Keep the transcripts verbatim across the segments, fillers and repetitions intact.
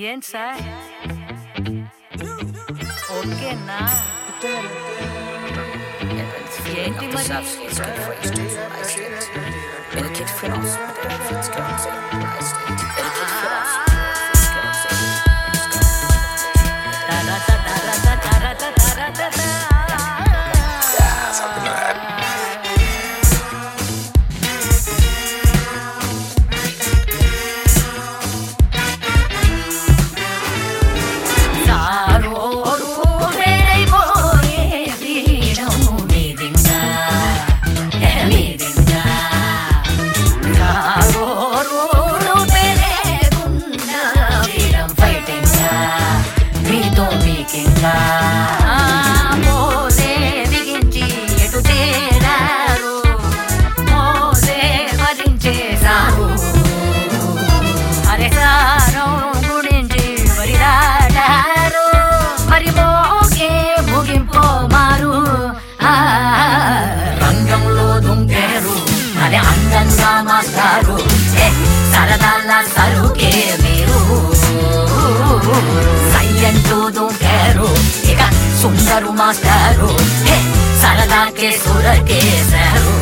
ఏంటి సార్ ఓకేనా? ఏంటి మరి అందంగా మాస్టారు సరదాల సరుకే మీరు సయ్యంటూ దూకారు ఇక సుందరు మాస్టారు సరదాకే సురకేశారు.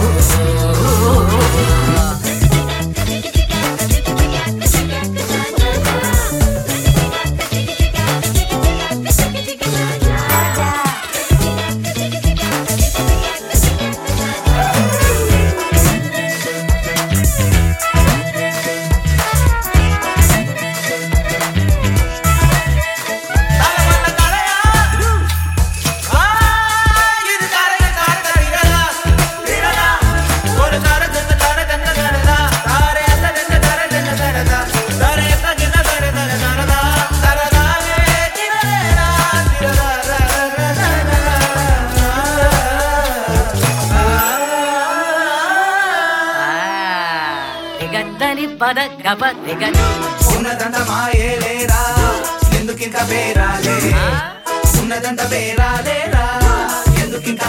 పద గబ దిగని ఉన్నదంత మాయేలేరా ఎందుకింత బేరాలే ఉన్నదంత బేరాలేరా ఎందుకింత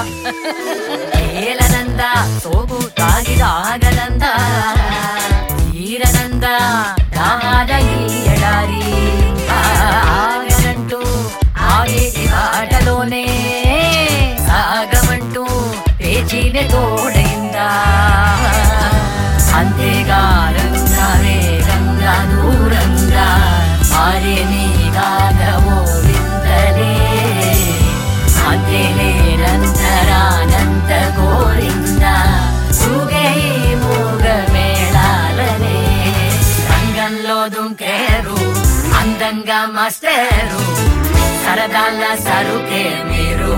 ఏలనంద సోగు తాగిదాగనంద ఈరనంద దాద ఎడారి ఆగనంటూ ఆగేది ఆటలోనే సాగమంటూ పేచీన తోడైందా అంతేగా దూరంగా మారే నీగాగవో విందలే అంతేనంతరానంత గోరింద సుగే మూగ మేళాలనే రంగంలో దుంకేరు అందంగా మాస్టరు సరదాల సరుకే మీరు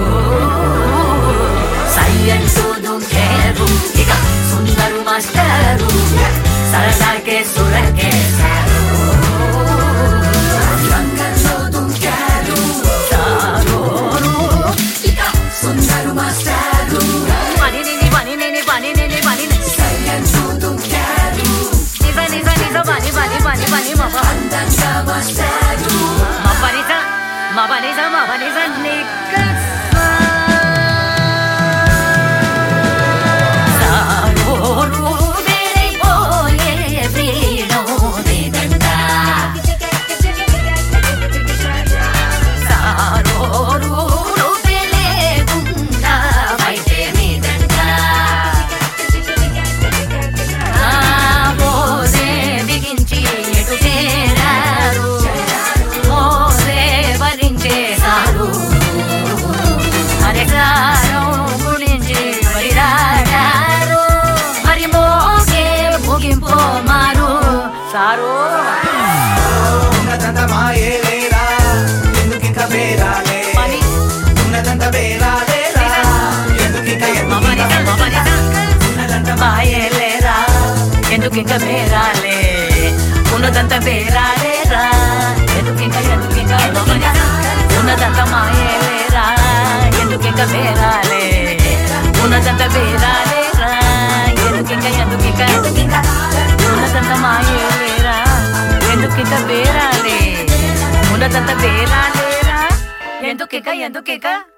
సయ్యంటూ దుంకేరు ఇక సుందరు మాస్టరు సరదాకే సురకేశారు. రంగంలో దుంకారు సారోరు ఇక సుందరు మాస్టారు పనిని పనిని పనిని పని సయ్యంటూ దుంకారు నిజ నిజ నిజ పని పని పని పని మమ అందంగా మాస్టారు మా పనిజ మా పనిజ మా పనిజ నిక్క సారోరు సారో ఉన్నదంత మాయేలేరా ఎందుకింత బేరాలే ఉన్నదంత బేరాలేరా ఎందుకింత ఉన్నదంత మాయేలేరా ఎందుకింక బేరాలే ఉన్నదంత బేరాలేరా ఎందుకింక ఎందుకింక ఉన్నదంత మాయేలేరా ఎందుకింక బేరాలే ఉన్నదంత బేరాలేరా ఎందుకింక ఎందుకింక ఉన్నదంత మాయేలేరా ఎందుకింక బేరాలే ఉన్నదంత బేరాలేరా ఎందుకింక ఎందుకింక